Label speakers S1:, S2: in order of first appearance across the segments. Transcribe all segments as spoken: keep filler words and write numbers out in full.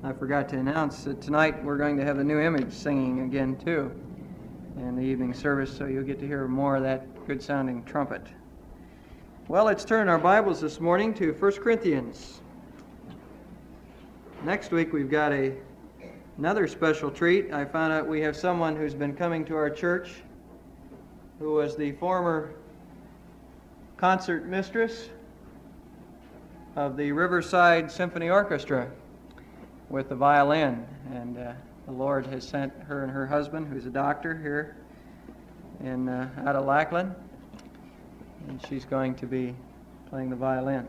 S1: I forgot to announce that tonight we're going to have the New Image singing again too in the evening service, so you'll get to hear more of that good-sounding trumpet. Well, let's turn our Bibles this morning to First Corinthians. Next week we've got a another special treat. I found out we have someone who's been coming to our church who was the former concert mistress of the Riverside Symphony Orchestra with the violin, and uh, the Lord has sent her and her husband, who's a doctor here in uh, out of Lackland, and she's going to be playing the violin.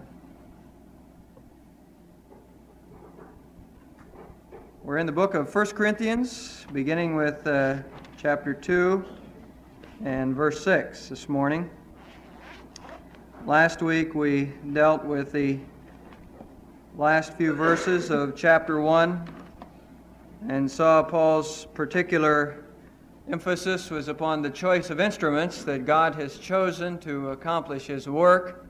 S1: We're in the book of First Corinthians, beginning with uh, chapter two and verse six this morning. Last week we dealt with the last few verses of chapter one and saw Paul's particular emphasis was upon the choice of instruments that God has chosen to accomplish His work.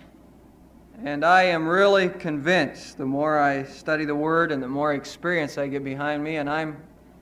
S1: And I am really convinced, the more I study the Word and the more experience I get behind me, and I'm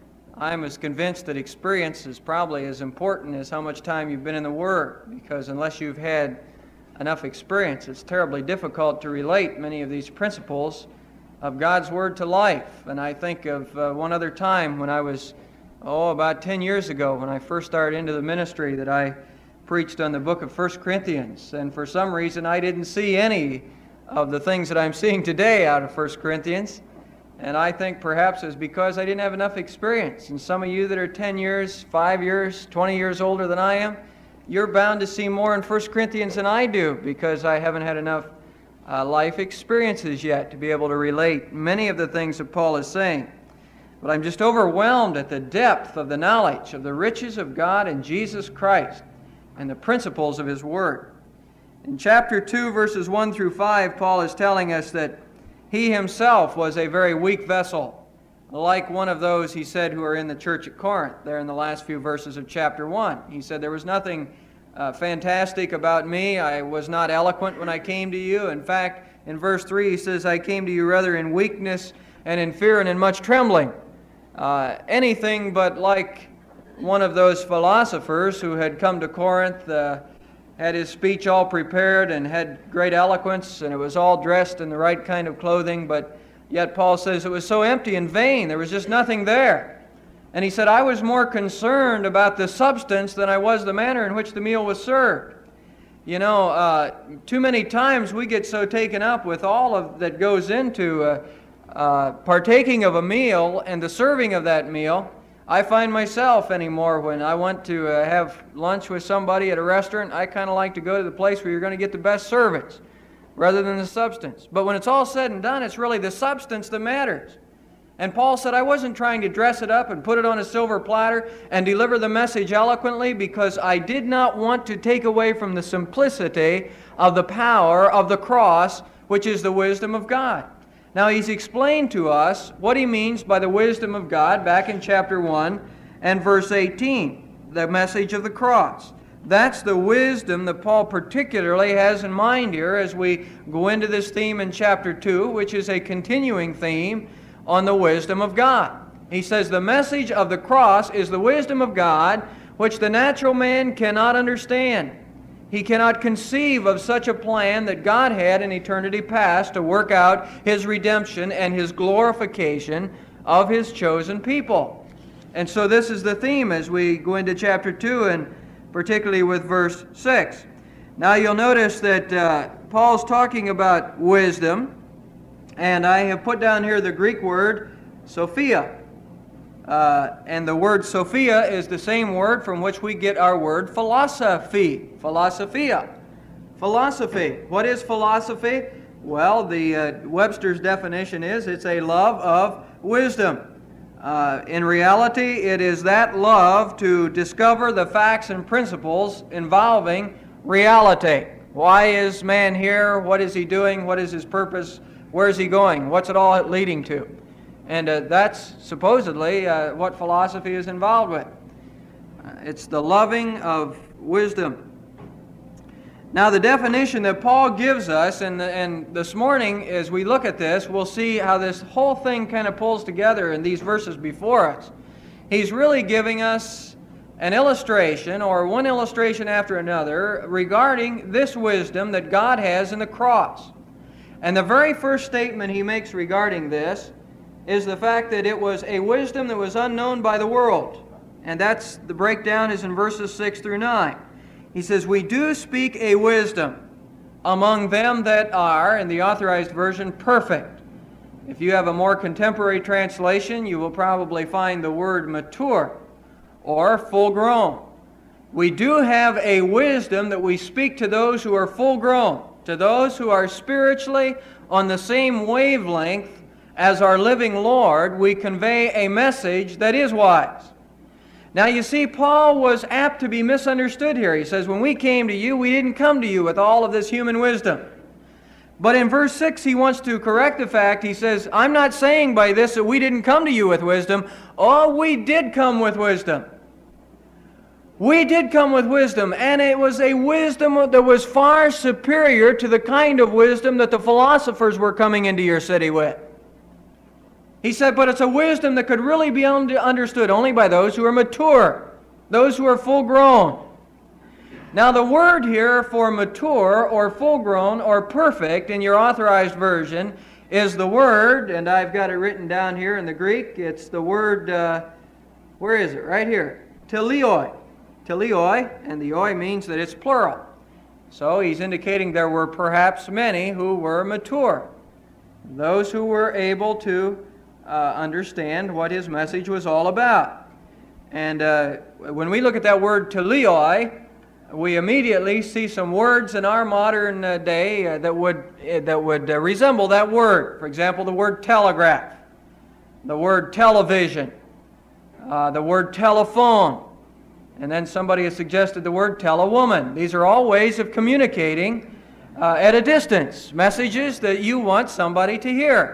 S1: I'm as convinced that experience is probably as important as how much time you've been in the Word, because unless you've had enough experience, it's terribly difficult to relate many of these principles of God's Word to life. And I think of uh, one other time when I was, oh, about ten years ago, when I first started into the ministry, that I preached on the book of First Corinthians. And for some reason, I didn't see any of the things that I'm seeing today out of First Corinthians. And I think perhaps it's because I didn't have enough experience. And some of you that are ten years, five years, twenty years older than I am, you're bound to see more in First Corinthians than I do, because I haven't had enough uh, life experiences yet to be able to relate many of the things that Paul is saying. But I'm just overwhelmed at the depth of the knowledge of the riches of God in Jesus Christ and the principles of His Word. In chapter two, verses one through five, Paul is telling us that he himself was a very weak vessel, like one of those, he said, who are in the church at Corinth, there in the last few verses of chapter one. He said, there was nothing uh, fantastic about me. I was not eloquent when I came to you. In fact, in verse three, he says, I came to you rather in weakness and in fear and in much trembling. Uh, anything but like one of those philosophers who had come to Corinth, uh, had his speech all prepared and had great eloquence, and it was all dressed in the right kind of clothing, but yet Paul says it was so empty and vain, there was just nothing there. And he said, I was more concerned about the substance than I was the manner in which the meal was served. You know, uh, too many times we get so taken up with all of that goes into uh, uh, partaking of a meal and the serving of that meal. I find myself anymore when I want to uh, have lunch with somebody at a restaurant, I kind of like to go to the place where you're going to get the best service rather than the substance. But when it's all said and done, it's really the substance that matters. And Paul said, I wasn't trying to dress it up and put it on a silver platter and deliver the message eloquently, because I did not want to take away from the simplicity of the power of the cross, which is the wisdom of God. Now, he's explained to us what he means by the wisdom of God back in chapter one and verse eighteen, the message of the cross. That's the wisdom that Paul particularly has in mind here as we go into this theme in chapter two, which is a continuing theme on the wisdom of God. He says the message of the cross is the wisdom of God, which the natural man cannot understand. He cannot conceive of such a plan that God had in eternity past to work out His redemption and His glorification of His chosen people. And so this is the theme as we go into chapter two, and particularly with verse six. Now you'll notice that uh, Paul's talking about wisdom, and I have put down here the Greek word Sophia. Uh, and the word Sophia is the same word from which we get our word philosophy. Philosophia. Philosophy. What is philosophy? Well, the uh, Webster's definition is it's a love of wisdom. Uh, in reality, it is that love to discover the facts and principles involving reality. Why is man here? What is he doing? What is his purpose? Where is he going? What's it all leading to? And uh, that's supposedly uh, what philosophy is involved with. Uh, it's the loving of wisdom. Now, the definition that Paul gives us, and, and this morning as we look at this, we'll see how this whole thing kind of pulls together in these verses before us. He's really giving us an illustration, or one illustration after another, regarding this wisdom that God has in the cross. And the very first statement he makes regarding this is the fact that it was a wisdom that was unknown by the world. And that's, the breakdown is in verses six through nine. He says, "We do speak a wisdom among them that are," in the Authorized Version, "perfect." If you have a more contemporary translation, you will probably find the word mature or full grown. We do have a wisdom that we speak to those who are full grown, to those who are spiritually on the same wavelength as our living Lord. We convey a message that is wise. Now you see, Paul was apt to be misunderstood here. He says, when we came to you, we didn't come to you with all of this human wisdom. But in verse six, he wants to correct the fact. He says, I'm not saying by this that we didn't come to you with wisdom. Oh, we did come with wisdom. We did come with wisdom, and it was a wisdom that was far superior to the kind of wisdom that the philosophers were coming into your city with. He said, but it's a wisdom that could really be understood only by those who are mature, those who are full grown. Now the word here for mature or full grown or perfect in your Authorized Version is the word, and I've got it written down here in the Greek, it's the word, uh, where is it? Right here. Teleoi. Teleoi, and the oi means that it's plural. So he's indicating there were perhaps many who were mature, those who were able to Uh, understand what his message was all about. And uh, when we look at that word teleoi, we immediately see some words in our modern uh, day uh, that would uh, that would uh, resemble that word. For example, the word telegraph, the word television, uh, the word telephone, and then somebody has suggested the word telewoman. These are all ways of communicating uh, at a distance, messages that you want somebody to hear.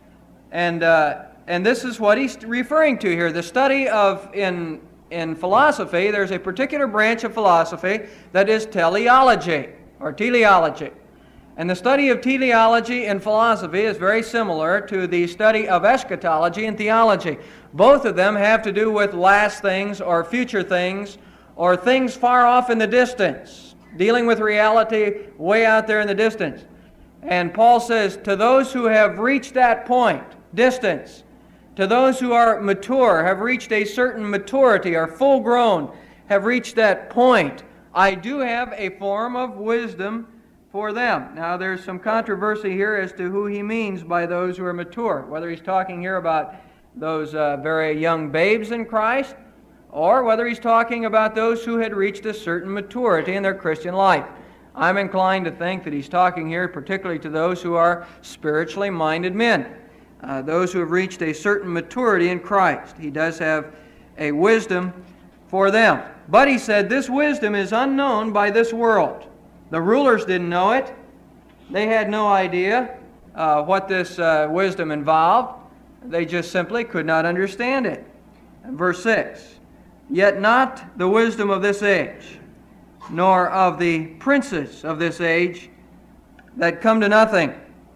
S1: And uh, and this is what he's referring to here. The study of, in, in philosophy, there's a particular branch of philosophy that is teleology, or teleology. And the study of teleology in philosophy is very similar to the study of eschatology in theology. Both of them have to do with last things, or future things, or things far off in the distance, dealing with reality way out there in the distance. And Paul says, to those who have reached that point, distance, to those who are mature, have reached a certain maturity, are full grown, have reached that point, I do have a form of wisdom for them. Now there's some controversy here as to who he means by those who are mature, whether he's talking here about those uh, very young babes in Christ, or whether he's talking about those who had reached a certain maturity in their Christian life. I'm inclined to think that he's talking here particularly to those who are spiritually minded men. Uh, those who have reached a certain maturity in Christ. He does have a wisdom for them. But he said this wisdom is unknown by this world. The rulers didn't know it. They had no idea uh, what this uh, wisdom involved. They just simply could not understand it. And verse six, yet not the wisdom of this age, nor of the princes of this age that come to nothing.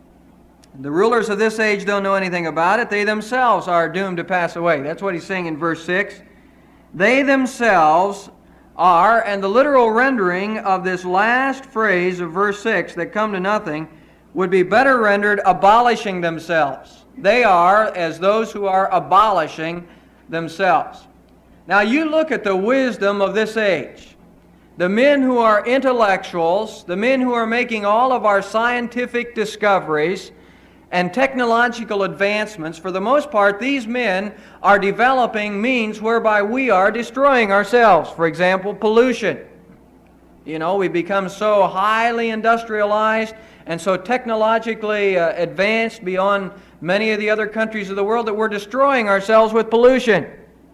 S1: The rulers of this age don't know anything about it. They themselves are doomed to pass away. That's what he's saying in verse six. They themselves are, and the literal rendering of this last phrase of verse six, that come to nothing, would be better rendered abolishing themselves. They are as those who are abolishing themselves. Now you look at the wisdom of this age. The men who are intellectuals, the men who are making all of our scientific discoveries and technological advancements, for the most part, these men are developing means whereby we are destroying ourselves. For example, pollution. You know, we become so highly industrialized and so technologically uh, advanced beyond many of the other countries of the world that we're destroying ourselves with pollution.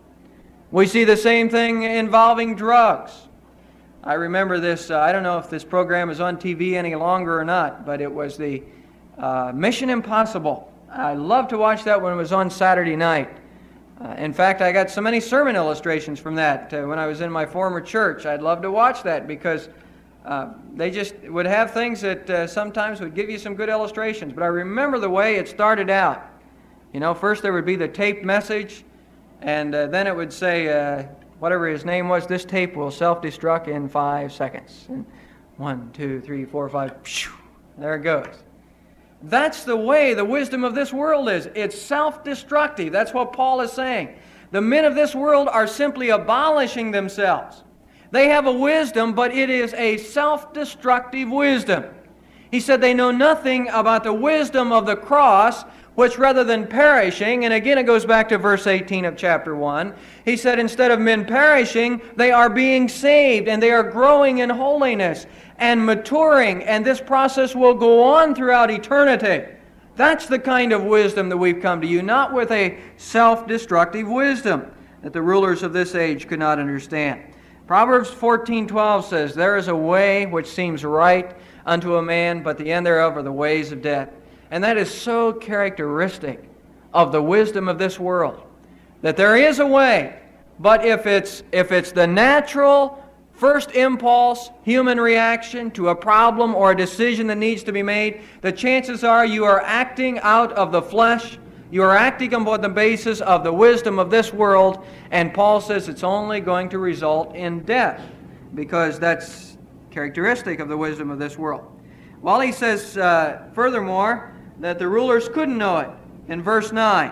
S1: We see the same thing involving drugs. I remember this, uh, I don't know if this program is on T V any longer or not, but it was the uh, Mission Impossible. I loved to watch that when it was on Saturday night. Uh, in fact, I got so many sermon illustrations from that uh, when I was in my former church. I'd love to watch that because Uh, they just would have things that uh, sometimes would give you some good illustrations. But I remember the way it started out. You know, first there would be the taped message, and uh, then it would say, uh, whatever his name was, this tape will self-destruct in five seconds. And one, two, three, four, five, phew, there it goes. That's the way the wisdom of this world is. It's self-destructive. That's what Paul is saying. The men of this world are simply abolishing themselves. They have a wisdom, but it is a self-destructive wisdom. He said they know nothing about the wisdom of the cross, which rather than perishing, and again it goes back to verse eighteen of chapter one, he said instead of men perishing, they are being saved, and they are growing in holiness and maturing, and this process will go on throughout eternity. That's the kind of wisdom that we've come to you, not with a self-destructive wisdom that the rulers of this age could not understand. Proverbs fourteen twelve says, there is a way which seems right unto a man, but the end thereof are the ways of death. And that is so characteristic of the wisdom of this world, that there is a way, but if it's if it's the natural first impulse, human reaction to a problem or a decision that needs to be made, the chances are you are acting out of the flesh. You are acting on the basis of the wisdom of this world, and Paul says it's only going to result in death, because that's characteristic of the wisdom of this world. Well, he says, uh, furthermore, that the rulers couldn't know it in verse nine.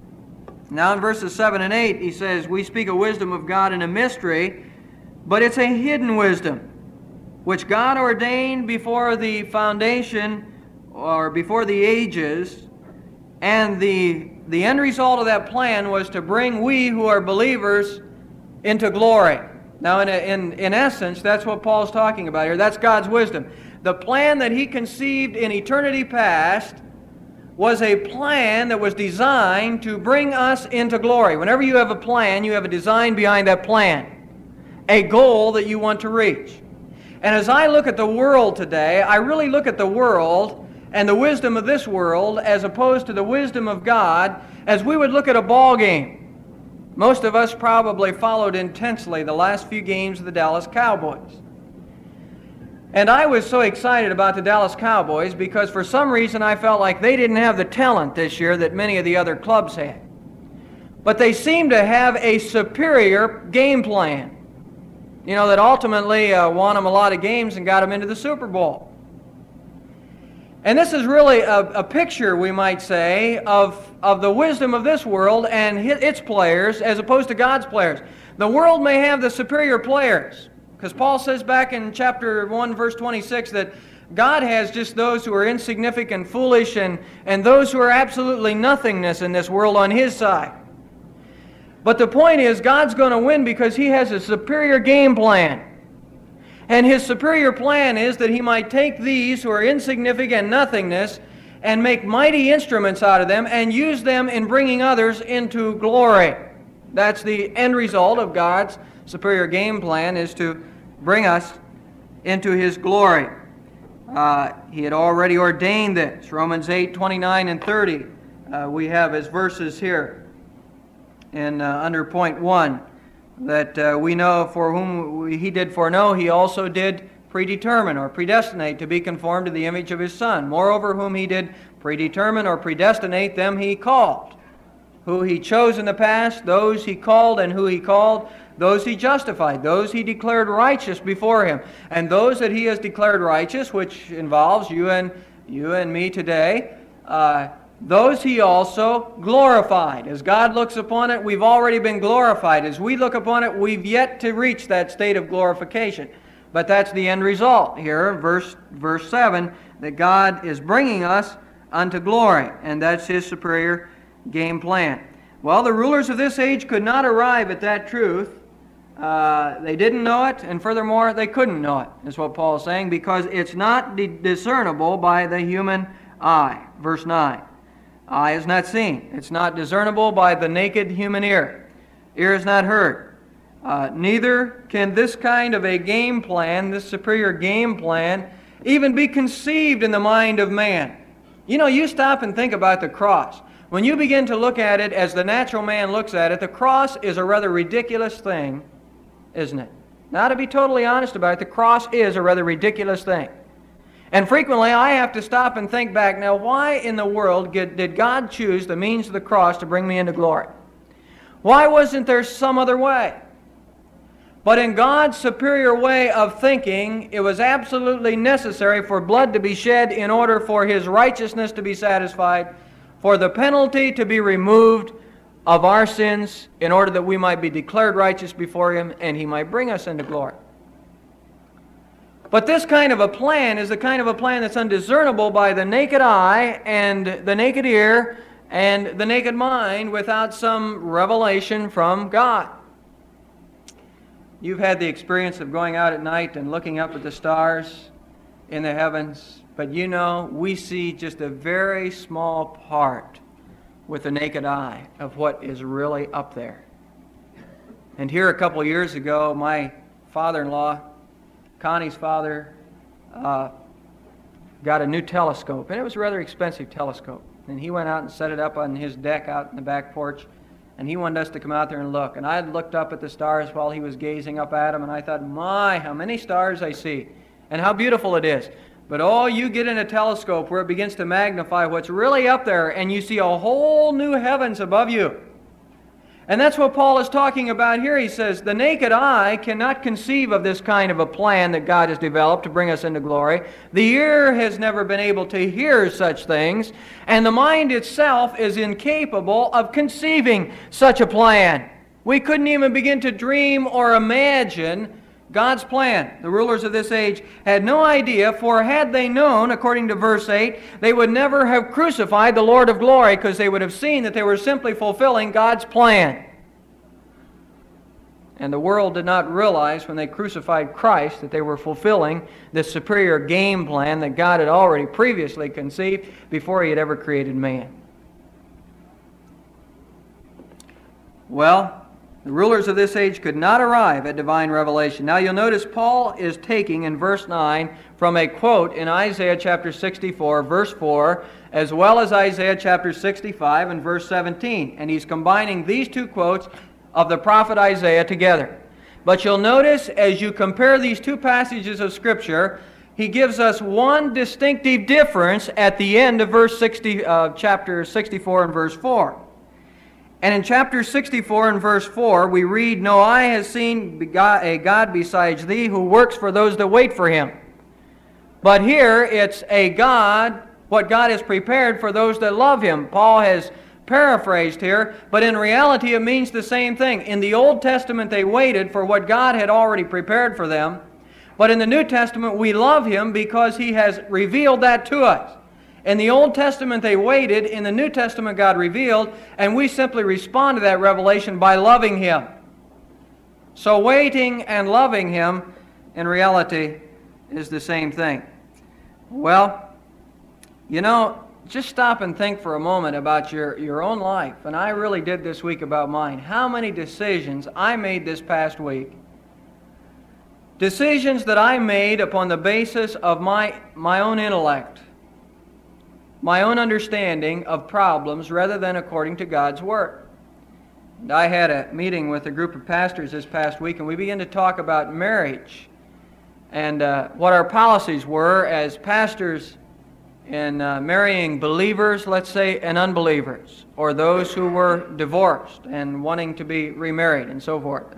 S1: Now in verses seven and eight, he says, we speak a wisdom of God in a mystery, but it's a hidden wisdom, which God ordained before the foundation, or before the ages. And the, the end result of that plan was to bring we who are believers into glory. Now, in, in, in essence, that's what Paul's talking about here. That's God's wisdom. The plan that he conceived in eternity past was a plan that was designed to bring us into glory. Whenever you have a plan, you have a design behind that plan, a goal that you want to reach. And as I look at the world today, I really look at the world and the wisdom of this world as opposed to the wisdom of God, as we would look at a ball game. Most of us probably followed intensely the last few games of the Dallas Cowboys. And I was so excited about the Dallas Cowboys because for some reason I felt like they didn't have the talent this year that many of the other clubs had. But they seemed to have a superior game plan, you know, that ultimately uh, won them a lot of games and got them into the Super Bowl. And this is really a, a picture, we might say, of, of the wisdom of this world and its players as opposed to God's players. The world may have the superior players, because Paul says back in chapter one, verse twenty-six, that God has just those who are insignificant, foolish, and, and those who are absolutely nothingness in this world on His side. But the point is, God's going to win because He has a superior game plan. And His superior plan is that He might take these who are insignificant nothingness and make mighty instruments out of them and use them in bringing others into glory. That's the end result of God's superior game plan, is to bring us into His glory. Uh, he had already ordained this. Romans eight, twenty-nine and thirty. Uh, we have as verses here in uh, under point one. That uh, we know for whom He did foreknow, He also did predetermine or predestinate to be conformed to the image of His Son. Moreover, whom He did predetermine or predestinate, them He called. Who He chose in the past, those He called, and who He called, those He justified. Those He declared righteous before Him. And those that He has declared righteous, which involves you and you and me today, uh, those He also glorified. As God looks upon it, we've already been glorified. As we look upon it, we've yet to reach that state of glorification. But that's the end result here, verse, verse seven, that God is bringing us unto glory. And that's His superior game plan. Well, the rulers of this age could not arrive at that truth. Uh, they didn't know it, and furthermore, they couldn't know it, is what Paul is saying, because it's not discernible by the human eye. Verse nine. Eye is not seen. It's not discernible by the naked human ear. Ear is not heard. Uh, neither can this kind of a game plan, this superior game plan, even be conceived in the mind of man. You know, you stop and think about the cross. When you begin to look at it as the natural man looks at it, the cross is a rather ridiculous thing, isn't it? Now, to be totally honest about it, the cross is a rather ridiculous thing. And frequently I have to stop and think back, now why in the world did God choose the means of the cross to bring me into glory? Why wasn't there some other way? But in God's superior way of thinking, it was absolutely necessary for blood to be shed in order for His righteousness to be satisfied, for the penalty to be removed of our sins, in order that we might be declared righteous before Him and He might bring us into glory. But this kind of a plan is the kind of a plan that's undiscernible by the naked eye and the naked ear and the naked mind without some revelation from God. You've had the experience of going out at night and looking up at the stars in the heavens, but you know, we see just a very small part with the naked eye of what is really up there. And here a couple of years ago, my father-in-law, Connie's father, uh, got a new telescope, and it was a rather expensive telescope. And he went out and set it up on his deck out in the back porch, and he wanted us to come out there and look. And I had looked up at the stars while he was gazing up at them, and I thought, my, how many stars I see, and how beautiful it is. But oh, you get in a telescope where it begins to magnify what's really up there, and you see a whole new heavens above you. And that's what Paul is talking about here. He says, the naked eye cannot conceive of this kind of a plan that God has developed to bring us into glory. The ear has never been able to hear such things, and the mind itself is incapable of conceiving such a plan. We couldn't even begin to dream or imagine God's plan. The rulers of this age had no idea, for had they known, according to verse eight, they would never have crucified the Lord of glory, because they would have seen that they were simply fulfilling God's plan. And the world did not realize when they crucified Christ that they were fulfilling this superior game plan that God had already previously conceived before He had ever created man. Well, the rulers of this age could not arrive at divine revelation. Now you'll notice Paul is taking in verse nine from a quote in Isaiah chapter sixty-four, verse four, as well as Isaiah chapter sixty-five and verse seventeen. And he's combining these two quotes of the prophet Isaiah together. But you'll notice as you compare these two passages of Scripture, he gives us one distinctive difference at the end of verse sixty, uh, chapter sixty-four and verse four. And in chapter sixty-four and verse four, we read, no eye has seen a God besides thee, who works for those that wait for Him. But here it's a God, what God has prepared for those that love Him. Paul has paraphrased here, but in reality it means the same thing. In the Old Testament they waited for what God had already prepared for them, but in the New Testament we love Him because He has revealed that to us. In the Old Testament they waited, in the New Testament God revealed, and we simply respond to that revelation by loving Him. So waiting and loving Him in reality is the same thing. Well, you know, just stop and think for a moment about your, your own life. And I really did this week about mine. How many decisions I made this past week. Decisions that I made upon the basis of my, my own intellect, my own understanding of problems, rather than according to God's Word. And I had a meeting with a group of pastors this past week, and we began to talk about marriage and uh, what our policies were as pastors in uh, marrying believers, let's say, and unbelievers, or those who were divorced and wanting to be remarried and so forth.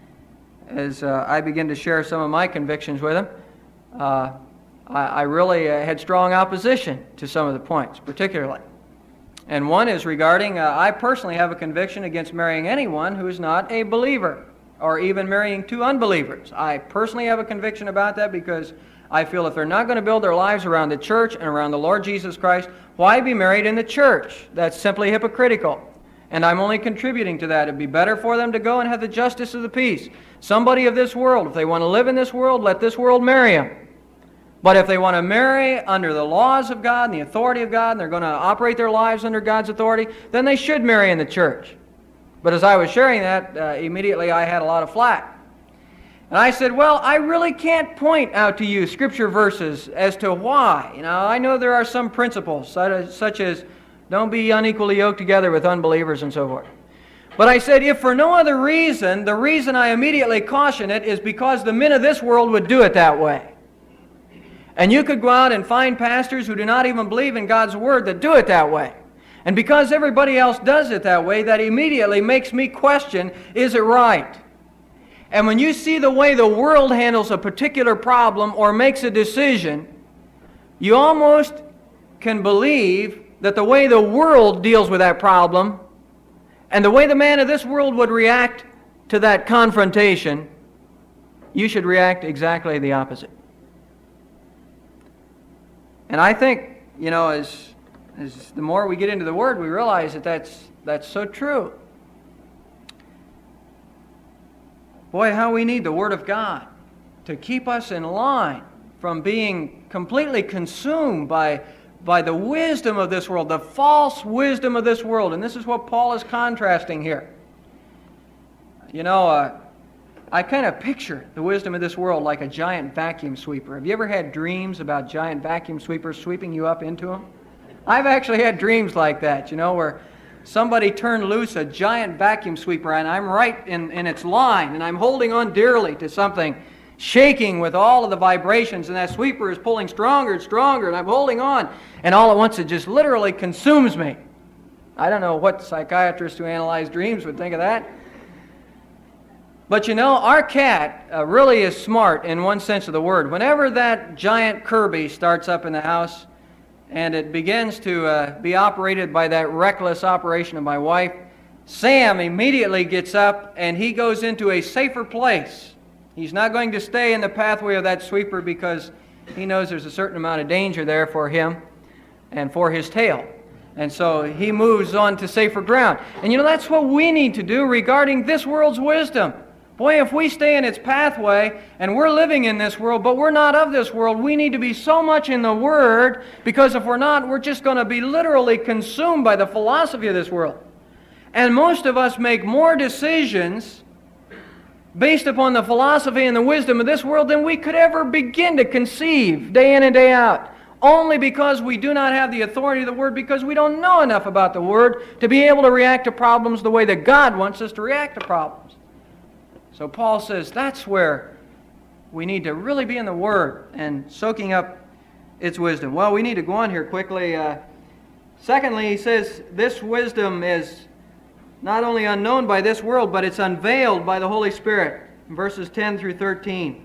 S1: As uh, I began to share some of my convictions with them, uh, I, I really uh, had strong opposition to some of the points, particularly. And one is regarding, uh, I personally have a conviction against marrying anyone who is not a believer, or even marrying two unbelievers. I personally have a conviction about that because I feel if they're not going to build their lives around the church and around the Lord Jesus Christ, why be married in the church? That's simply hypocritical. And I'm only contributing to that. It'd be better for them to go and have the justice of the peace. Somebody of this world, if they want to live in this world, let this world marry them. But if they want to marry under the laws of God and the authority of God, and they're going to operate their lives under God's authority, then they should marry in the church. But as I was sharing that, uh, immediately I had a lot of flack. And I said, well, I really can't point out to you Scripture verses as to why. You know, I know there are some principles, such as don't be unequally yoked together with unbelievers and so forth. But I said, if for no other reason, the reason I immediately caution it is because the men of this world would do it that way. And you could go out and find pastors who do not even believe in God's Word that do it that way. And because everybody else does it that way, that immediately makes me question, is it right? And when you see the way the world handles a particular problem or makes a decision, you almost can believe that the way the world deals with that problem and the way the man of this world would react to that confrontation, you should react exactly the opposite. And I think, you know, as, as the more we get into the Word, we realize that that's, that's so true. Boy, how we need the Word of God to keep us in line from being completely consumed by by the wisdom of this world, the false wisdom of this world. And this is what Paul is contrasting here. You know, uh, I kind of picture the wisdom of this world like a giant vacuum sweeper. Have you ever had dreams about giant vacuum sweepers sweeping you up into them? I've actually had dreams like that, you know, where somebody turned loose a giant vacuum sweeper and I'm right in, in its line and I'm holding on dearly to something, shaking with all of the vibrations, and that sweeper is pulling stronger and stronger, and I'm holding on, and all at once it just literally consumes me. I don't know what psychiatrists who analyze dreams would think of that. But you know, our cat uh, really is smart in one sense of the word. Whenever that giant Kirby starts up in the house, and it begins to uh, be operated by that reckless operation of my wife, Sam immediately gets up, and he goes into a safer place. He's not going to stay in the pathway of that sweeper because he knows there's a certain amount of danger there for him and for his tail. And so he moves on to safer ground. And you know, that's what we need to do regarding this world's wisdom. Boy, if we stay in its pathway and we're living in this world, but we're not of this world, we need to be so much in the Word, because if we're not, we're just going to be literally consumed by the philosophy of this world. And most of us make more decisions based upon the philosophy and the wisdom of this world than we could ever begin to conceive day in and day out, only because we do not have the authority of the Word, because we don't know enough about the Word to be able to react to problems the way that God wants us to react to problems. So Paul says that's where we need to really be in the Word and soaking up its wisdom. Well, we need to go on here quickly. Uh, secondly, he says this wisdom is not only unknown by this world, but it's unveiled by the Holy Spirit. Verses ten through thirteen.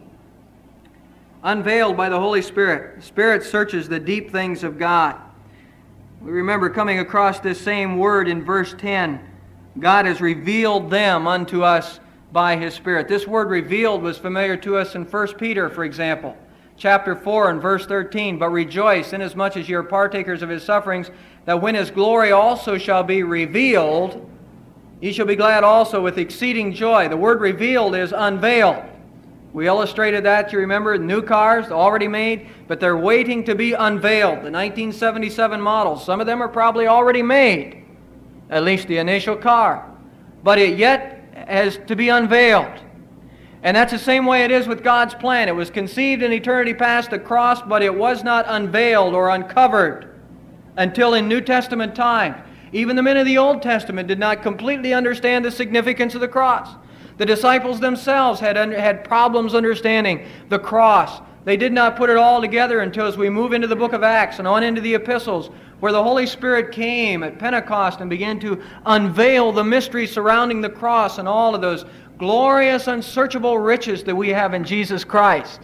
S1: Unveiled by the Holy Spirit. The Spirit searches the deep things of God. We remember coming across this same word in verse ten. God has revealed them unto us by His Spirit. This word revealed was familiar to us in First Peter, for example. Chapter four and verse thirteen. But rejoice, inasmuch as ye are partakers of His sufferings, that when His glory also shall be revealed, ye shall be glad also with exceeding joy. The word revealed is unveiled. We illustrated that, you remember, new cars already made, but they're waiting to be unveiled. The nineteen seventy-seven models, some of them are probably already made, at least the initial car. But it yet has to be unveiled. And that's the same way it is with God's plan. It was conceived in eternity past, the cross, but it was not unveiled or uncovered until in New Testament times. Even the men of the Old Testament did not completely understand the significance of the cross. The disciples themselves had under, had problems understanding the cross. They did not put it all together until as we move into the book of Acts and on into the epistles, where the Holy Spirit came at Pentecost and began to unveil the mystery surrounding the cross and all of those glorious, unsearchable riches that we have in Jesus Christ.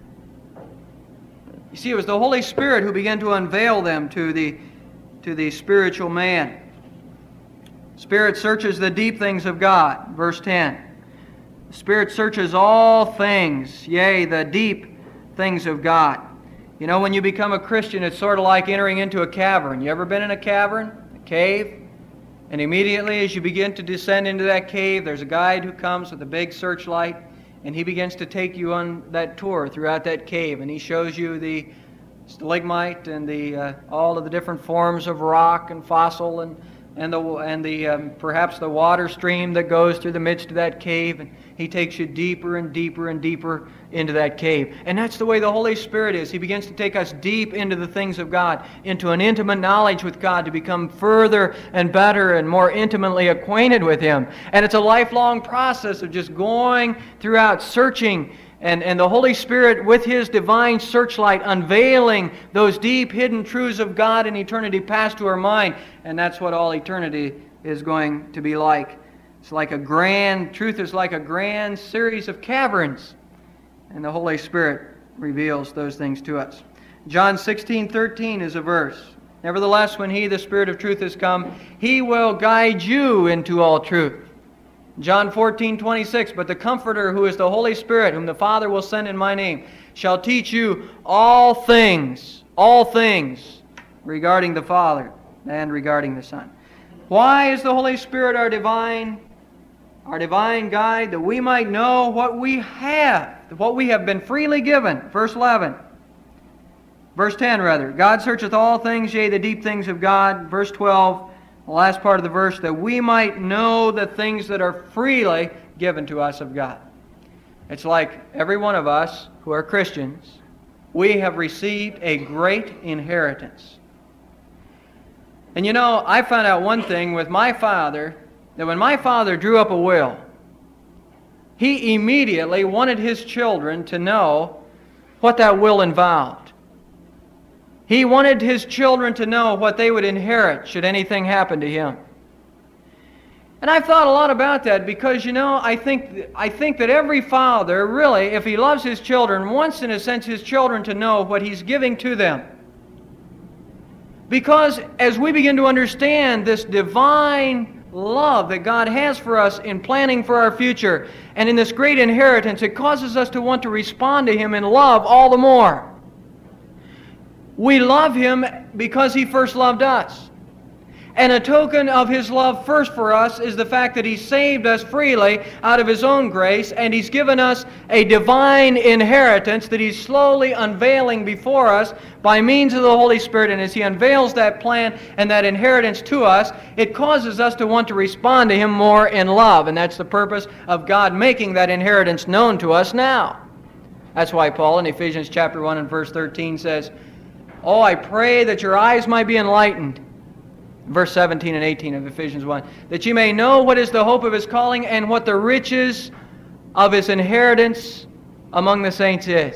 S1: You see, it was the Holy Spirit who began to unveil them to the to the spiritual man. Spirit searches the deep things of God. Verse ten. The Spirit searches all things, yea, the deep things of God. You know, when you become a Christian, it's sort of like entering into a cavern. You ever been in a cavern? A cave? And immediately as you begin to descend into that cave, there's a guide who comes with a big searchlight, and he begins to take you on that tour throughout that cave, and he shows you the stalagmite and the uh, all of the different forms of rock and fossil and and the and the um, perhaps the water stream that goes through the midst of that cave, and He takes you deeper and deeper and deeper into that cave. And that's the way the Holy Spirit is. He begins to take us deep into the things of God, into an intimate knowledge with God, to become further and better and more intimately acquainted with Him. And it's a lifelong process of just going throughout, searching, and, and the Holy Spirit with His divine searchlight unveiling those deep hidden truths of God in eternity past to our mind. And that's what all eternity is going to be like. It's like a grand, truth is like a grand series of caverns. And the Holy Spirit reveals those things to us. John sixteen thirteen is a verse. Nevertheless, when He, the Spirit of truth, is come, He will guide you into all truth. John fourteen twenty-six, but the Comforter, who is the Holy Spirit, whom the Father will send in my name, shall teach you all things, all things regarding the Father and regarding the Son. Why is the Holy Spirit our divine Our divine guide, that we might know what we have, what we have been freely given. Verse eleven. Verse ten, rather. God searcheth all things, yea, the deep things of God. Verse twelve, the last part of the verse, that we might know the things that are freely given to us of God. It's like every one of us who are Christians, we have received a great inheritance. And you know, I found out one thing with my father, that when my father drew up a will, he immediately wanted his children to know what that will involved. He wanted his children to know what they would inherit should anything happen to him. And I've thought a lot about that because, you know, I think, I think that every father, really, if he loves his children, wants, in a sense, his children to know what he's giving to them. Because as we begin to understand this divine love that God has for us in planning for our future and in this great inheritance, it causes us to want to respond to Him in love all the more. We love Him because He first loved us. And a token of His love first for us is the fact that He saved us freely out of His own grace, and He's given us a divine inheritance that He's slowly unveiling before us by means of the Holy Spirit. And as He unveils that plan and that inheritance to us, it causes us to want to respond to Him more in love. And that's the purpose of God making that inheritance known to us now. That's why Paul in Ephesians chapter one and verse thirteen says, "Oh, I pray that your eyes might be enlightened." Verse seventeen and eighteen of Ephesians one, "that ye may know what is the hope of His calling, and what the riches of His inheritance among the saints is."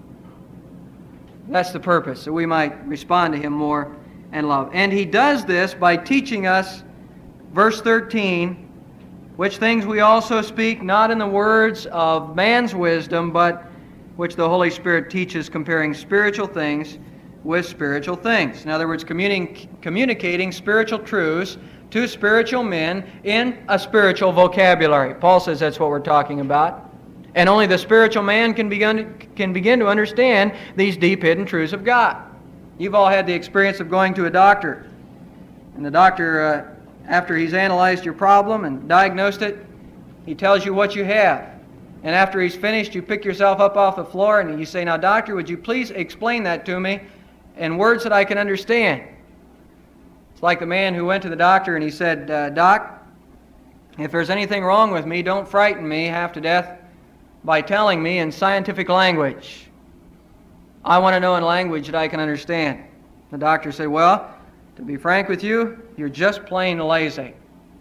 S1: That's the purpose, so we might respond to Him more and love. And He does this by teaching us, verse thirteen, which things we also speak, not in the words of man's wisdom, but which the Holy Spirit teaches, comparing spiritual things with spiritual things. In other words, communi- communicating spiritual truths to spiritual men in a spiritual vocabulary. Paul says that's what we're talking about. And only the spiritual man can begin, can begin to understand these deep hidden truths of God. You've all had the experience of going to a doctor. And the doctor, uh, after he's analyzed your problem and diagnosed it, he tells you what you have. And after he's finished, you pick yourself up off the floor and you say, "Now, doctor, would you please explain that to me in words that I can understand?" It's like the man who went to the doctor and he said, uh, "Doc, if there's anything wrong with me, don't frighten me half to death by telling me in scientific language. I want to know in language that I can understand." The doctor said, "Well, to be frank with you, you're just plain lazy."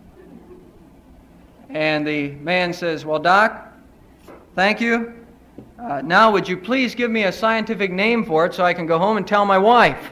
S1: And the man says, "Well, Doc, thank you. Uh, now would you please give me a scientific name for it so I can go home and tell my wife?"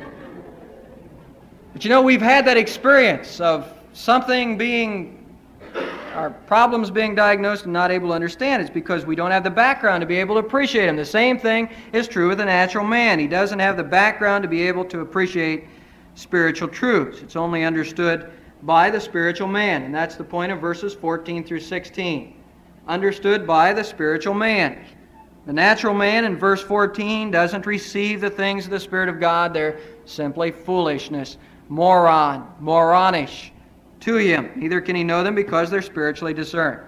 S1: But you know, we've had that experience of something being, our problems being diagnosed and not able to understand. It's because we don't have the background to be able to appreciate them. The same thing is true with the natural man. He doesn't have the background to be able to appreciate spiritual truths. It's only understood by the spiritual man. And that's the point of verses fourteen through sixteen. Understood by the spiritual man. The natural man in verse fourteen doesn't receive the things of the Spirit of God. They're simply foolishness, moron, moronish to him. Neither can he know them because they're spiritually discerned.